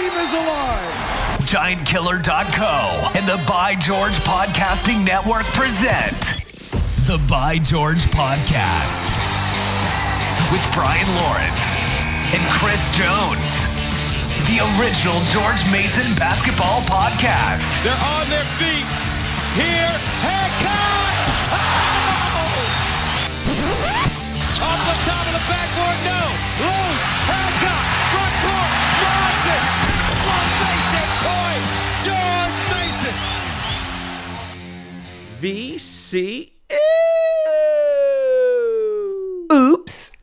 dream is alive. GiantKiller.co and the By George Podcasting Network present the By George Podcast with Brian Lawrence and Chris Jones. The original George Mason basketball podcast. They're on their feet. Here, Hancock! Oh! Off the top of the backboard, no. Loose, Hancock, front court, Morrison. One Mason, George Mason. VC. Oops.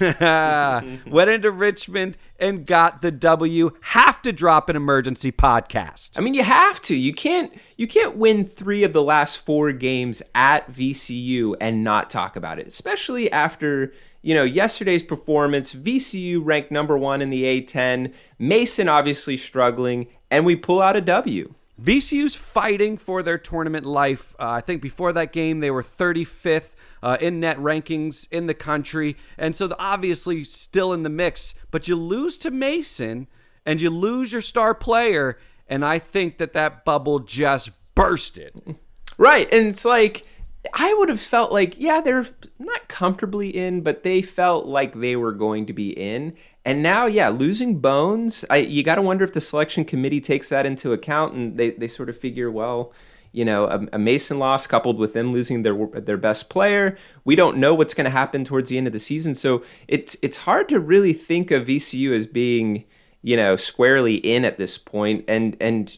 Went into Richmond and got the W. Have to drop an emergency podcast. I mean, you have to. You can't win 3 of the last 4 games at VCU and not talk about it, especially after, yesterday's performance. VCU ranked number 1 in the A-10. Mason obviously struggling, and we pull out a W. VCU's fighting for their tournament life. I think before that game, they were 35th in net rankings in the country. And so obviously still in the mix. But you lose to Mason and you lose your star player. And I think that bubble just bursted. Right. And it's like, I would have felt like, yeah, they're not comfortably in, but they felt like they were going to be in. And now, yeah, losing Bones, you got to wonder if the selection committee takes that into account and they sort of figure, well, a Mason loss coupled with them losing their best player. We don't know what's going to happen towards the end of the season. So it's hard to really think of VCU as being, squarely in at this point. And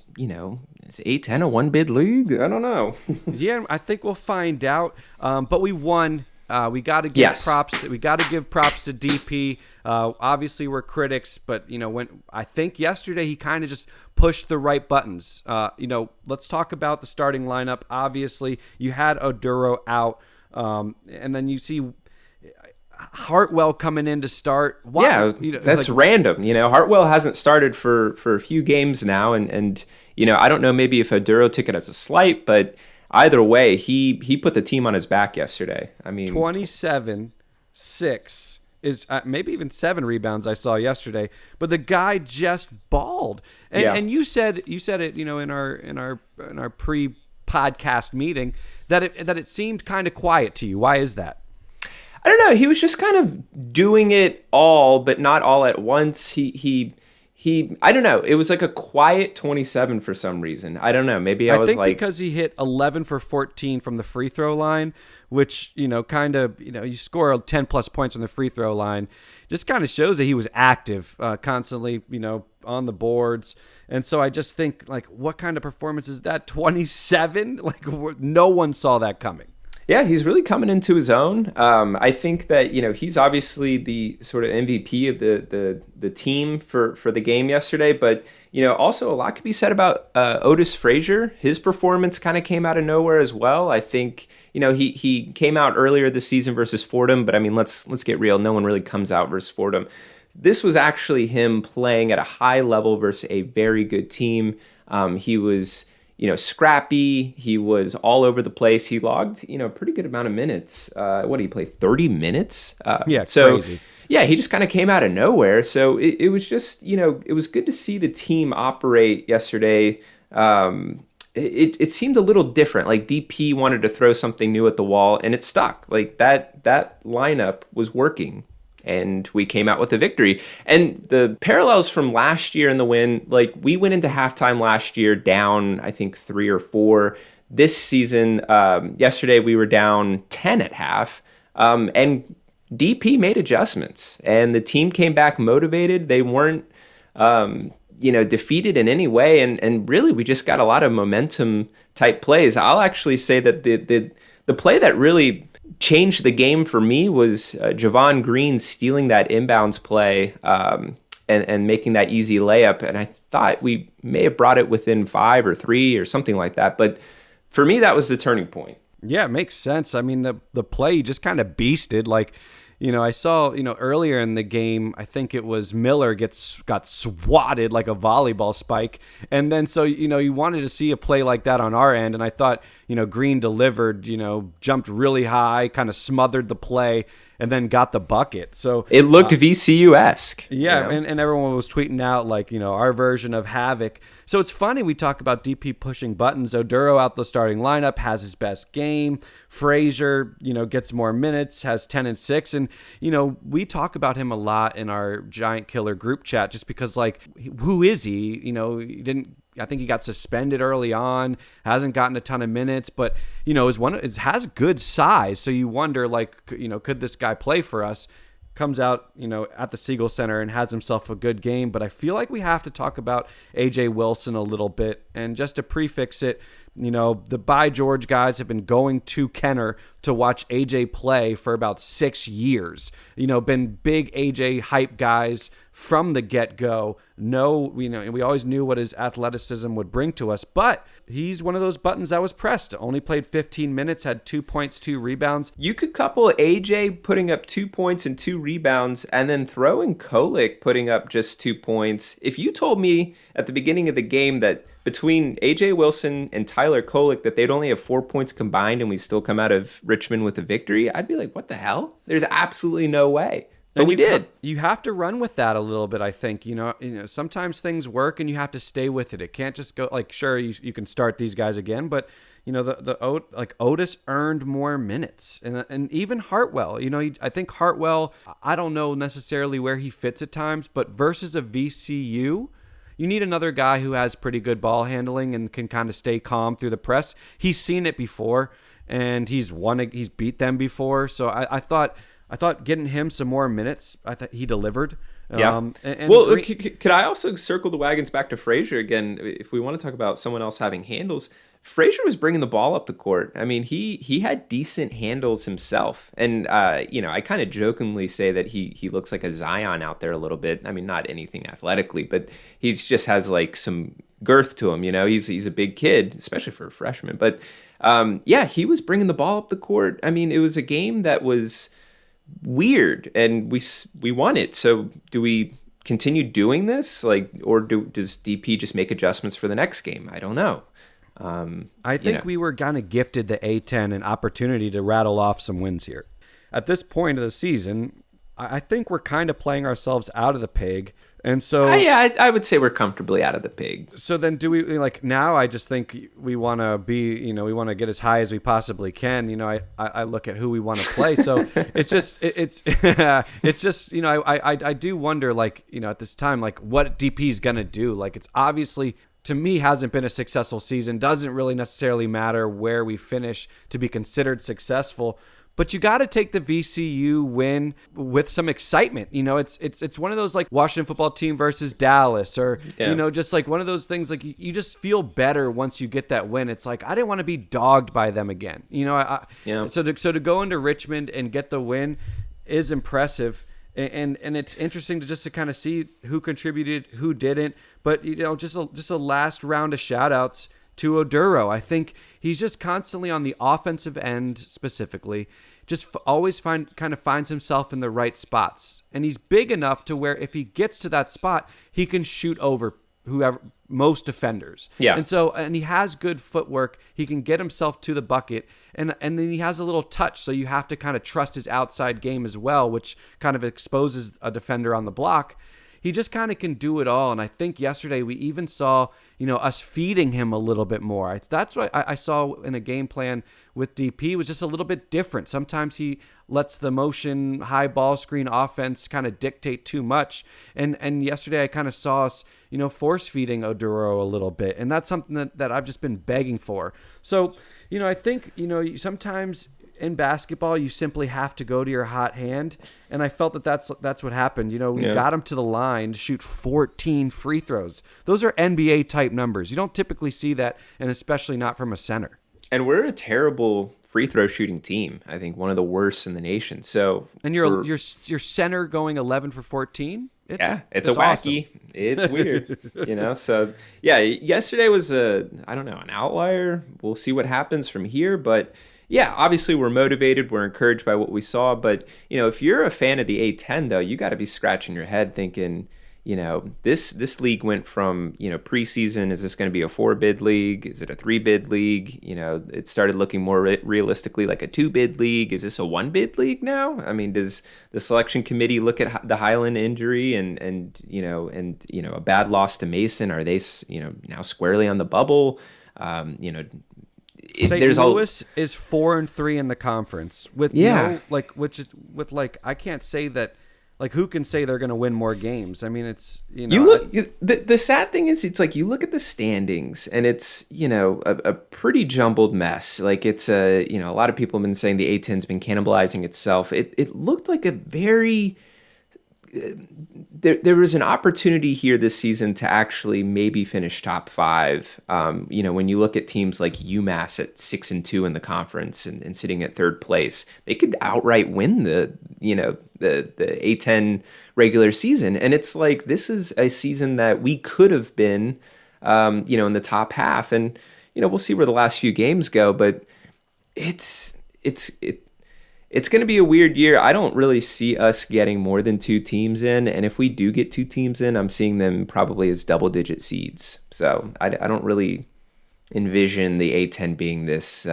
is A-10 a one-bid league? I don't know. Yeah, I think we'll find out. But we won. We got to give props. We got to give props to DP. Obviously, we're critics, but when I think yesterday he kind of just pushed the right buttons. Let's talk about the starting lineup. Obviously, you had Oduro out, and then you see Hartwell coming in to start. Why? Yeah, that's random. Hartwell hasn't started for a few games now, and I don't know maybe if Oduro took it as a slight, but either way, he put the team on his back yesterday. I mean, 27, 6 is maybe even 7 rebounds I saw yesterday. But the guy just balled. And you said it, in our pre-podcast meeting that it seemed kind of quiet to you. Why is that? I don't know. He was just kind of doing it all, but not all at once. He I don't know. It was like a quiet 27 for some reason. I don't know. Maybe I think because he hit 11 for 14 from the free throw line, which, you score 10 plus points from the free throw line. Just kind of shows that he was active, constantly, on the boards. And so I just think, what kind of performance is that? 27? No one saw that coming. Yeah, he's really coming into his own. I think that, he's obviously the sort of MVP of the team for the game yesterday. But, also a lot could be said about Otis Frazier. His performance kind of came out of nowhere as well. I think, he came out earlier this season versus Fordham. But, I mean, let's get real. No one really comes out versus Fordham. This was actually him playing at a high level versus a very good team. He was scrappy. He was all over the place. He logged, a pretty good amount of minutes. What did he play? 30 minutes? Crazy. Yeah, he just kind of came out of nowhere. So it was just, it was good to see the team operate yesterday. It seemed a little different. Like DP wanted to throw something new at the wall and it stuck. Like that lineup was working. And we came out with a victory. And the parallels from last year in the win, we went into halftime last year down, I think, 3 or 4. This season, yesterday, we were down 10 at half. And DP made adjustments. And the team came back motivated. They weren't, defeated in any way. And really, we just got a lot of momentum type plays. I'll actually say that the play that really changed the game for me was Javon Green stealing that inbounds play and making that easy layup. And I thought we may have brought it within 5 or 3 or something like that. But for me, that was the turning point. Yeah, it makes sense. I mean, the play just kind of beasted. I saw, earlier in the game, I think it was Miller got swatted like a volleyball spike. And then so, you wanted to see a play like that on our end. And I thought, Green delivered, jumped really high, kind of smothered the play. and then got the bucket. So it looked VCU-esque. Yeah, and everyone was tweeting out like, our version of Havoc. So it's funny we talk about DP pushing buttons. Oduro out the starting lineup, has his best game. Frazier, gets more minutes, has 10 and 6. And, we talk about him a lot in our Giant Killer group chat just because, like, who is he? I think he got suspended early on, hasn't gotten a ton of minutes, but, has good size. So you wonder, like, could this guy play for us? Comes out, at the Siegel Center and has himself a good game. But I feel like we have to talk about A.J. Wilson a little bit. And just to prefix it, the By George guys have been going to Kenner to watch AJ play for about 6 years. Been big AJ hype guys from the get-go. We always knew what his athleticism would bring to us, but he's one of those buttons that was pressed. Only played 15 minutes, had 2 points, 2 rebounds. You could couple AJ putting up 2 points and 2 rebounds and then throw in Kolek putting up just 2 points. If you told me at the beginning of the game that between AJ Wilson and Tyler Kolek that they'd only have 4 points combined and we still come out of Richmond with a victory, I'd be like, what the hell? There's absolutely no way. But we did. You have to run with that a little bit, I think. Sometimes things work and you have to stay with it. It can't just go like, sure, you can start these guys again, but Otis earned more minutes, and even Hartwell. I think Hartwell, I don't know necessarily where he fits at times, but versus a VCU, you need another guy who has pretty good ball handling and can kind of stay calm through the press. He's seen it before, and he's beat them before. So I thought getting him some more minutes, I thought he delivered. Yeah. Could I also circle the wagons back to Frazier again? If we want to talk about someone else having handles, Frazier was bringing the ball up the court. I mean, he had decent handles himself. And, I kind of jokingly say that he looks like a Zion out there a little bit. I mean, not anything athletically, but he just has like some girth to him. He's a big kid, especially for a freshman. But, he was bringing the ball up the court. I mean, it was a game that was weird and we won it. So do we continue doing this, or does DP just make adjustments for the next game? I don't know. I think we were kind of gifted the A10 an opportunity to rattle off some wins here at this point of the season. I think we're kind of playing ourselves out of the pig. And so I would say we're comfortably out of the pig. So then do we now I just think we want to be, we want to get as high as we possibly can. I look at who we want to play. So it's just I do wonder at this time what DP is going to do. It's obviously to me hasn't been a successful season. Doesn't really necessarily matter where we finish to be considered successful. But you got to take the VCU win with some excitement. It's one of those Washington football team versus Dallas, or just one of those things you just feel better once you get that win. It's I didn't want to be dogged by them again. So to go into Richmond and get the win is impressive. And it's interesting to kind of see who contributed, who didn't. But just a last round of shout outs to Oduro. I think he's just constantly on the offensive end specifically, just always finds himself in the right spots. And he's big enough to where if he gets to that spot, he can shoot over most defenders. Yeah. And he has good footwork. He can get himself to the bucket, and then he has a little touch. So you have to kind of trust his outside game as well, which kind of exposes a defender on the block. He just kind of can do it all. And I think yesterday we even saw, us feeding him a little bit more. That's what I saw in a game plan with DP was just a little bit different. Sometimes he lets the motion high ball screen offense kind of dictate too much. And yesterday I kind of saw us, force feeding Oduro a little bit. And that's something that I've just been begging for. So, I think, sometimes in basketball, you simply have to go to your hot hand, and I felt that's what happened. We got him to the line to shoot 14 free throws. Those are NBA type numbers. You don't typically see that, and especially not from a center. And we're a terrible free throw shooting team. I think one of the worst in the nation. So, and your center going 11 for 14. It's a wacky. Awesome. It's weird, So yesterday was an outlier. We'll see what happens from here, but. Yeah, obviously we're motivated. We're encouraged by what we saw. But, if you're a fan of the A10, though, you got to be scratching your head thinking, this league went from, preseason, is this going to be a 4-bid league? Is it a 3-bid league? It started looking more realistically like a 2-bid league. Is this a 1-bid league now? I mean, does the selection committee look at the Highland injury and a bad loss to Mason? Are they, now squarely on the bubble? St. Louis is 4-3 in the conference with I can't say that. Like, who can say they're going to win more games? I mean, it's, the sad thing is, it's like you look at the standings and it's, a pretty jumbled mess. Like, it's a lot of people have been saying the A-10's been cannibalizing itself. It looked like a very, there was an opportunity here this season to actually maybe finish top 5. When you look at teams like UMass at 6-2 in the conference and sitting at 3rd place, they could outright win the A-10 regular season. And it's like, this is a season that we could have been, in the top half. And, we'll see where the last few games go, but it's going to be a weird year. I don't really see us getting more than 2 teams in. And if we do get 2 teams in, I'm seeing them probably as double-digit seeds. So I don't really envision the A-10 being this,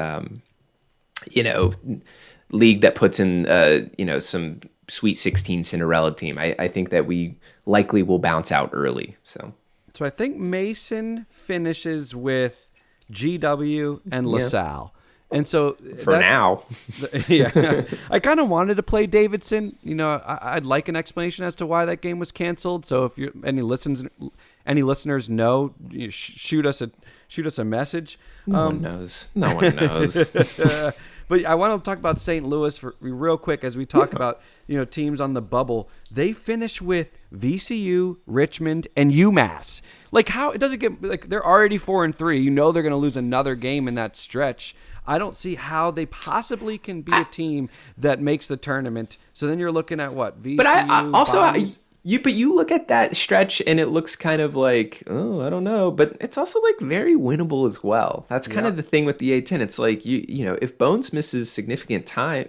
league that puts in, some Sweet 16 Cinderella team. I think that we likely will bounce out early. So I think Mason finishes with GW and LaSalle. And so for now, I kind of wanted to play Davidson. I'd like an explanation as to why that game was canceled. So if any listeners know, shoot us a message. No one knows. No one knows. But I want to talk about St. Louis real quick as we talk about teams on the bubble. They finish with VCU, Richmond, and UMass. Like, how it doesn't get like they're already 4-3. They're going to lose another game in that stretch. I don't see how they possibly can be a team that makes the tournament. So then you're looking at what? VCU, but I also you look at that stretch and it looks kind of like, I don't know, but it's also like very winnable as well. That's kind of the thing with the A-10. It's like if Bones misses significant time,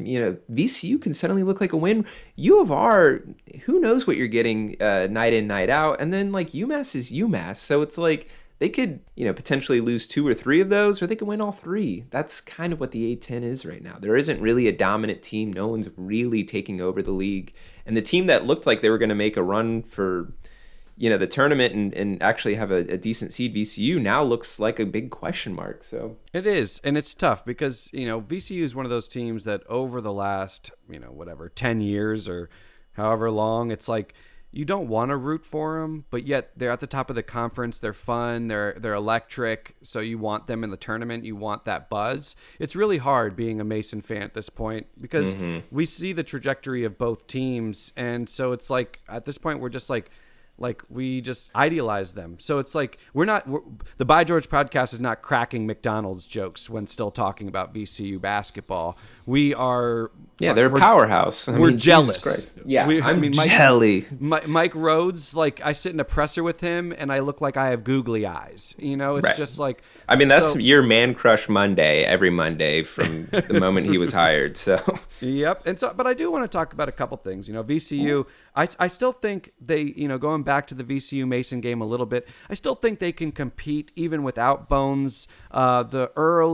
VCU can suddenly look like a win. U of R, who knows what you're getting night in, night out, and then like UMass is UMass, so it's like they could, potentially lose 2 or 3 of those, or they could win all 3. That's kind of what the A-10 is right now. There isn't really a dominant team. No one's really taking over the league. And the team that looked like they were going to make a run for, the tournament and actually have a decent seed, VCU, now looks like a big question mark. So it is, and it's tough because, VCU is one of those teams that over the last, 10 years or however long, it's like, you don't want to root for them, but yet they're at the top of the conference. They're fun. They're electric. So you want them in the tournament. You want that buzz. It's really hard being a Mason fan at this point because we see the trajectory of both teams. And so it's like at this point, we're just like we just idealize them. So it's like the By George podcast is not cracking McDonald's jokes when still talking about VCU basketball. We are they're a powerhouse. We're jealous. Yeah, I'm jelly. Mike Rhodes, like I sit in a presser with him and I look like I have googly eyes. It's just like that's your man crush Monday every Monday from the moment he was hired. So yep. And so, but I do want to talk about a couple things. VCU. I still think they, going back to the VCU Mason game a little bit, I still think they can compete even without Bones. The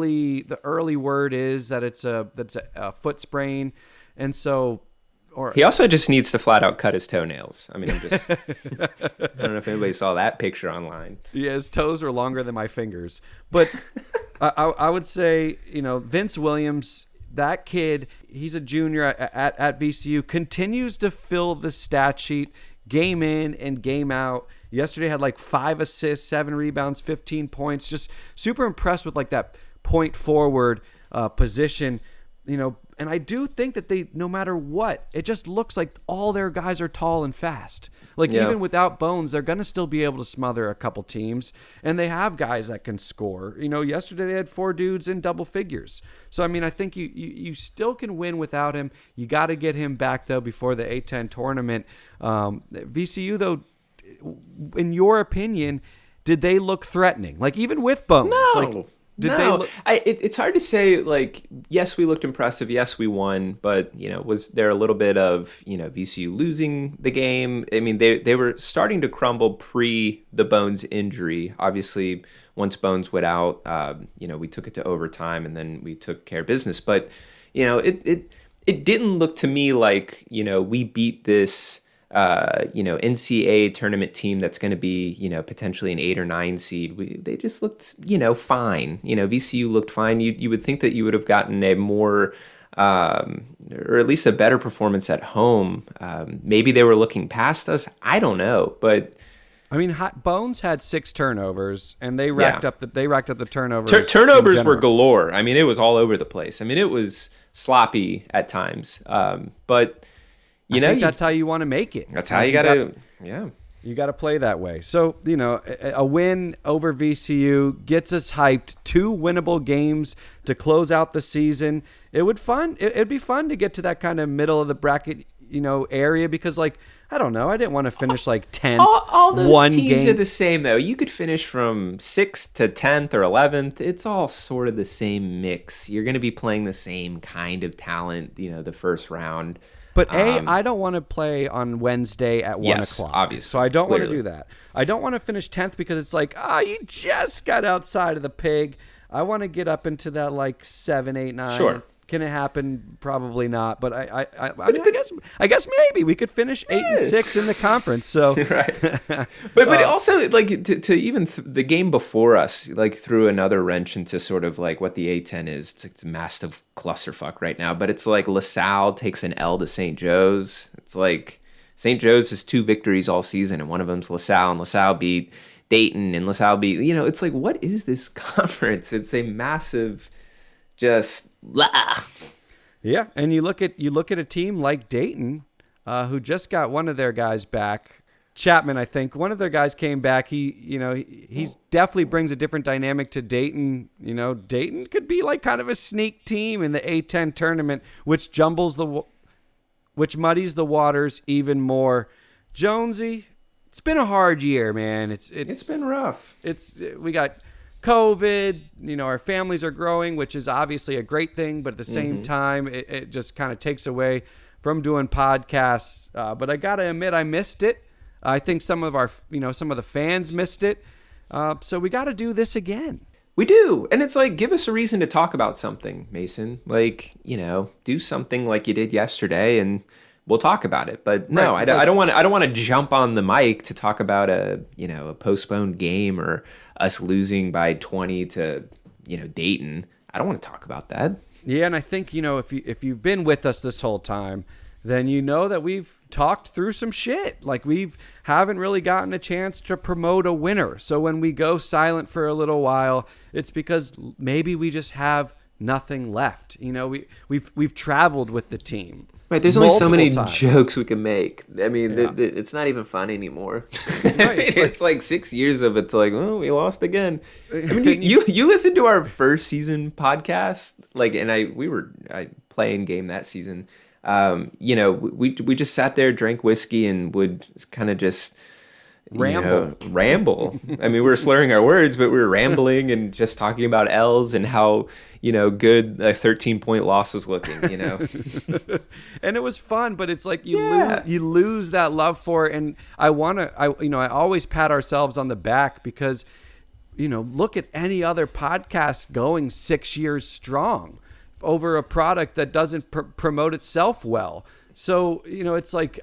early word is that it's a foot sprain, and so. He also just needs to flat out cut his toenails. I don't know if anybody saw that picture online. Yeah, his toes are longer than my fingers. But I would say, Vince Williams, that kid, he's a junior at VCU, continues to fill the stat sheet game in and game out. Yesterday had like 5 assists, 7 rebounds, 15 points. Just super impressed with like that point forward position, and I do think that they, no matter what, it just looks like all their guys are tall and fast. Even without Bones, they're going to still be able to smother a couple teams, and they have guys that can score. Yesterday they had 4 dudes in double figures. So, I think you still can win without him. You got to get him back, though, before the A-10 tournament. VCU, though, in your opinion, did they look threatening? Even with Bones? It's hard to say. Like, yes, we looked impressive. Yes, we won. But, was there a little bit of, VCU losing the game? I mean, they were starting to crumble pre the Bones injury. Obviously, once Bones went out, we took it to overtime and then we took care of business. But, it didn't look to me like, we beat this NCAA tournament team that's going to be, potentially an 8 or 9 seed. They just looked, fine. VCU looked fine. You would think that you would have gotten a more, or at least a better performance at home. Maybe they were looking past us. I don't know, but. I mean, Bones had 6 turnovers, and they racked up the turnovers. Turnovers were galore. I mean, it was all over the place. I mean, it was sloppy at times, but. I think that's how you want to make it. That's how you got to, You got to play that way. So, a win over VCU gets us hyped. 2 winnable games to close out the season. It'd be fun to get to that kind of middle of the bracket, area because, like, I don't know. I didn't want to finish like 10th. All those teams are the same, though. You could finish from 6th to 10th or 11th. It's all sort of the same mix. You're going to be playing the same kind of talent, the first round. But I don't want to play on Wednesday at 1 o'clock. Obviously. So I don't want to do that. I don't want to finish 10th because it's like, you just got outside of the pig. I want to get up into that like 7, 8, 9. Sure. Can it happen? Probably not. But I guess maybe we could finish 8 and 6 in the conference. So right. But also like to even the game before us like threw another wrench into sort of like what the A-10 is. It's a massive clusterfuck right now. But it's like LaSalle takes an L to St. Joe's. It's like St. Joe's has 2 victories all season, and one of them's LaSalle, and LaSalle beat Dayton, and LaSalle beat. It's like, what is this conference? It's a massive. Just yeah, and you look at a team like Dayton, who just got one of their guys back, Chapman. I think one of their guys came back. He's definitely brings a different dynamic to Dayton. Dayton could be like kind of a sneak team in the A-10 tournament, which muddies the waters even more. Jonesy, it's been a hard year, man. It's been rough. We got COVID, our families are growing, which is obviously a great thing, but at the same time, it just kind of takes away from doing podcasts. But I got to admit, I missed it. I think some of the fans missed it. So we got to do this again. We do. And it's like, give us a reason to talk about something, Mason. Like, do something like you did yesterday and we'll talk about it. But no, right. I don't want to jump on the mic to talk about a postponed game or us losing by 20 to, Dayton. I don't want to talk about that. Yeah, and I think, if you've been with us this whole time, then you know that we've talked through some shit. Like we haven't really gotten a chance to promote a winner. So when we go silent for a little while, it's because maybe we just have nothing left. We've traveled with the team. Right, there's only so many jokes we can make. I mean, it's not even fun anymore. Right, it's like 6 years of it's like, oh, we lost again. I mean, you listened to our first season podcast, like, and we were playing game that season. We just sat there, drank whiskey, and would kind of just ramble. I mean, we were slurring our words, but we were rambling and just talking about L's and how good a 13-point loss was looking. And it was fun, but it's like you lose that love for it. And I always pat ourselves on the back because look at any other podcast going 6 years strong over a product that doesn't promote itself well. So it's like.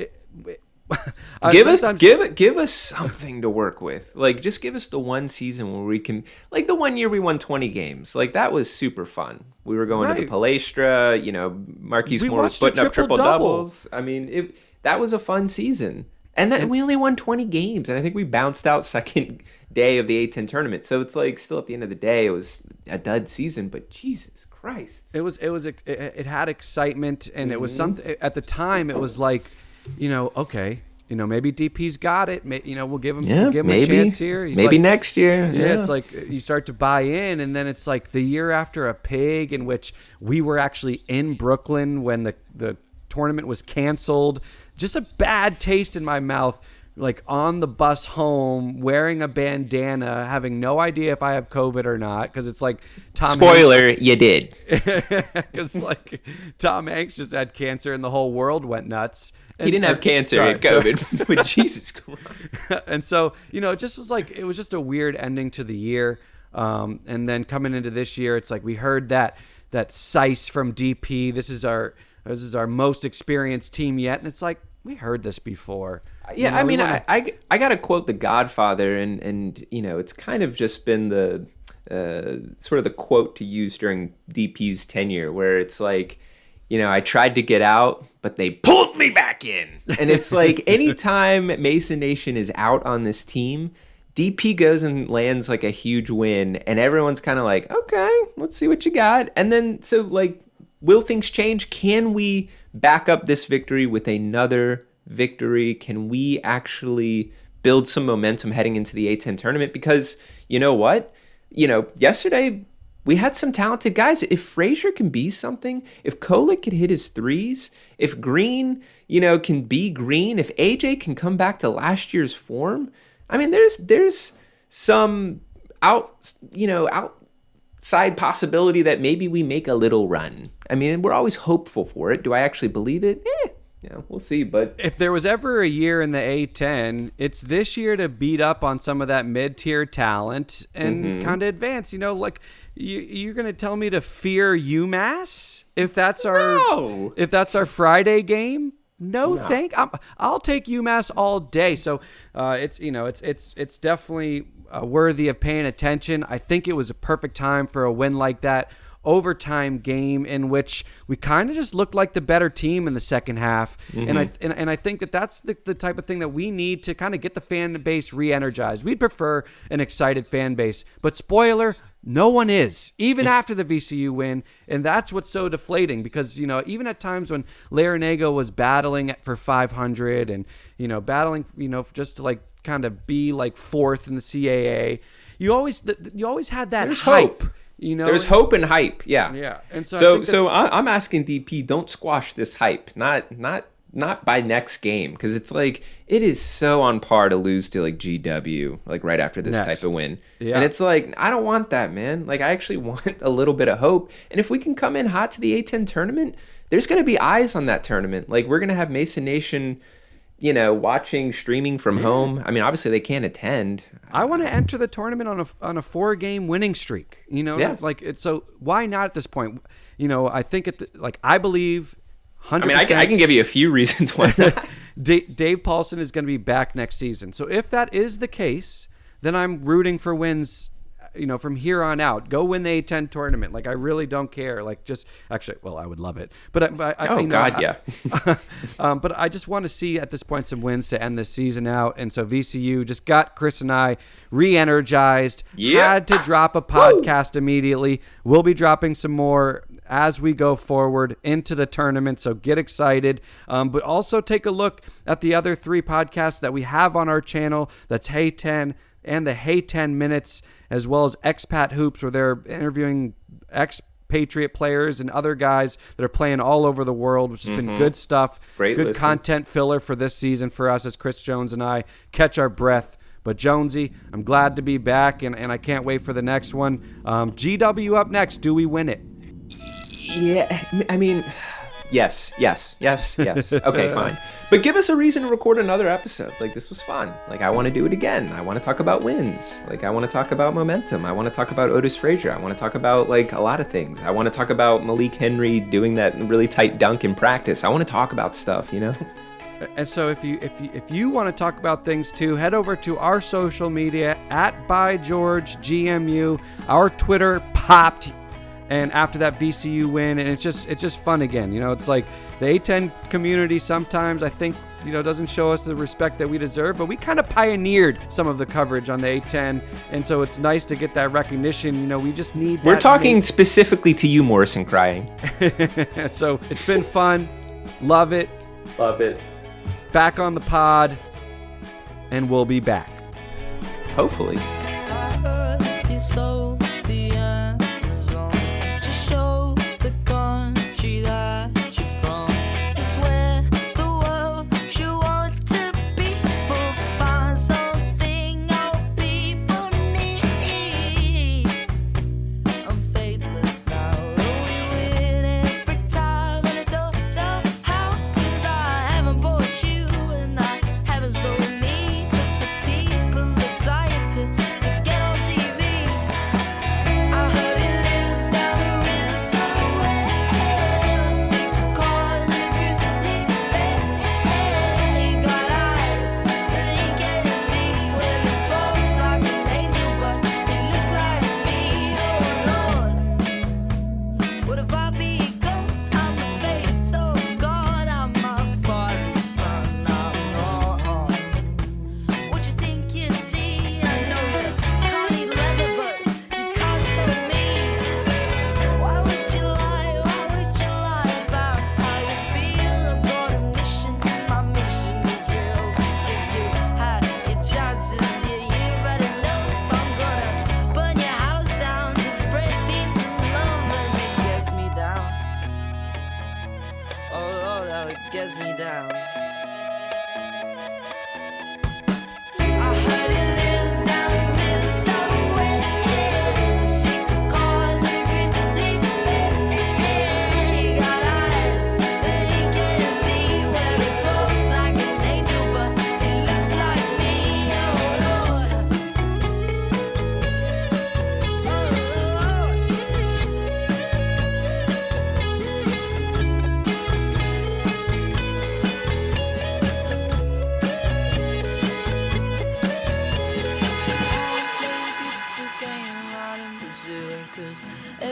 Give us something to work with. Like, just give us the one season where we can, like the one year we won 20 games. Like, that was super fun. We were going to the Palestra, Marquise Moore was putting up triple doubles. I mean, that was a fun season. And then we only won 20 games. And I think we bounced out second day of the A-10 tournament. So it's like, still at the end of the day, it was a dud season, but Jesus Christ. It had excitement, and it was something at the time. It was like, okay, maybe DP's got it. We'll give him a chance here. Maybe next year. Yeah, it's like you start to buy in, and then it's like the year after a pig in which we were actually in Brooklyn when the tournament was canceled. Just a bad taste in my mouth like on the bus home wearing a bandana, having no idea if I have COVID or not, because it's like Spoiler, you did. Because like Tom Hanks just had cancer and the whole world went nuts. And, he didn't have cancer, he had COVID. But Jesus Christ. And so, it was just a weird ending to the year. And then coming into this year, it's like we heard that Sice from DP. This is our most experienced team yet, and it's like we heard this before. Yeah, I got to quote The Godfather, and it's kind of just been the sort of the quote to use during DP's tenure, where it's like, I tried to get out, but they pulled me back in. And it's like anytime Mason Nation is out on this team, DP goes and lands like a huge win, and everyone's kind of like, okay, let's see what you got. And then, so like, will things change? Can we back up this victory with another victory? Can we actually build some momentum heading into the A10 tournament? Because you know what? Yesterday we had some talented guys. If Frazier can be something, if Kolek can hit his threes, if Green, can be Green, if AJ can come back to last year's form, I mean, there's some outside possibility that maybe we make a little run. I mean, we're always hopeful for it. Do I actually believe it? We'll see. But if there was ever a year in the A10, it's this year to beat up on some of that mid-tier talent and kind of advance. Like you're going to tell me to fear UMass if that's our Friday game? No. I'll take UMass all day. So it's definitely worthy of paying attention. I think it was a perfect time for a win like that. Overtime game in which we kind of just looked like the better team in the second half. And I think that's the type of thing that we need to kind of get the fan base re-energized. We'd prefer an excited fan base, but spoiler, no one is, even after the VCU win. And that's what's so deflating because, even at times when Larinaga was battling for 500 and, battling, just to like kind of be like fourth in the CAA, you always had that hype. Hope. There's hope and hype. Yeah. And so I'm asking DP, don't squash this hype. Not by next game, because it's like it is so on par to lose to like GW like right after this type of win. Yeah. And it's like I don't want that, man. Like I actually want a little bit of hope. And if we can come in hot to the A10 tournament, there's going to be eyes on that tournament. Like we're going to have Mason Nation, watching, streaming from home. I mean, obviously they can't attend. I want to enter the tournament on a 4-game winning streak. So why not at this point? I think I believe 100%. I mean, I can give you a few reasons why not. Dave Paulson is going to be back next season. So if that is the case, then I'm rooting for wins, from here on out. Go win the A10 tournament. Like, I really don't care. Like, just actually, well, I would love it. But yeah. But I just want to see at this point some wins to end this season out. And so VCU just got Chris and I re-energized. Yep. Had to drop a podcast immediately. We'll be dropping some more as we go forward into the tournament, so get excited. But also take a look at the other 3 podcasts that we have on our channel. That's Hey 10 and the Hey 10 Minutes, as well as Expat Hoops, where they're interviewing Patriot players and other guys that are playing all over the world, which has been good stuff. Great good listen. Content filler for this season for us as Chris Jones and I catch our breath. But Jonesy, I'm glad to be back, and I can't wait for the next one. GW up next. Do we win it? Yeah, I mean, yes. Okay, fine. But give us a reason to record another episode. Like, this was fun. Like, I want to do it again. I want to talk about wins. Like, I want to talk about momentum. I want to talk about Otis Frazier. I want to talk about, like, a lot of things. I want to talk about Malik Henry doing that really tight dunk in practice. I want to talk about stuff, And so if you want to talk about things too, head over to our social media at ByGeorgeGMU. Our Twitter popped. And after that VCU win, and it's just fun again. It's like the A10 community sometimes I think doesn't show us the respect that we deserve, but we kind of pioneered some of the coverage on the A10, and so it's nice to get that recognition. We just need. We're talking specifically to you, Morrison Crying. So it's been fun, love it, back on the pod, and we'll be back. Hopefully.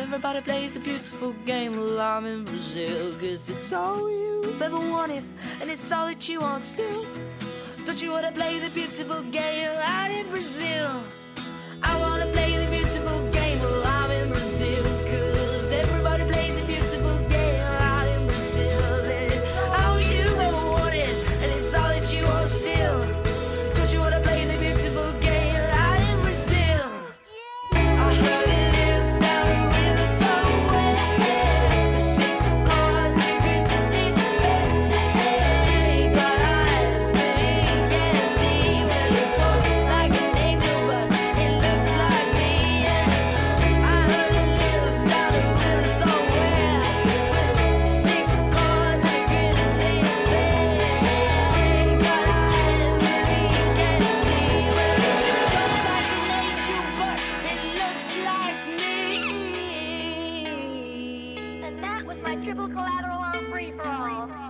everybody plays a beautiful game. Well, I'm in Brazil, 'cause it's all you've ever wanted, and it's all that you want still. Don't you wanna play the beautiful game out in Brazil? I wanna play the beautiful game. Well, I'm in Brazil, 'cause everybody plays the beautiful game out in Brazil. And it's all you've ever wanted, and it's all that you want still. Don't you wanna play the beautiful game out in Brazil? I heard it lives down the river somewhere. The 6 cars and Chris leave the bed. Got eyes, but he can't see. Well, he talks like an angel, but it looks like me. I heard it lives down the river somewhere. With 6 cars and Chris leave the bed. Got eyes, but he can't see. Well, he talks like an angel, but it looks like me. And that was my triple collateral on free for all.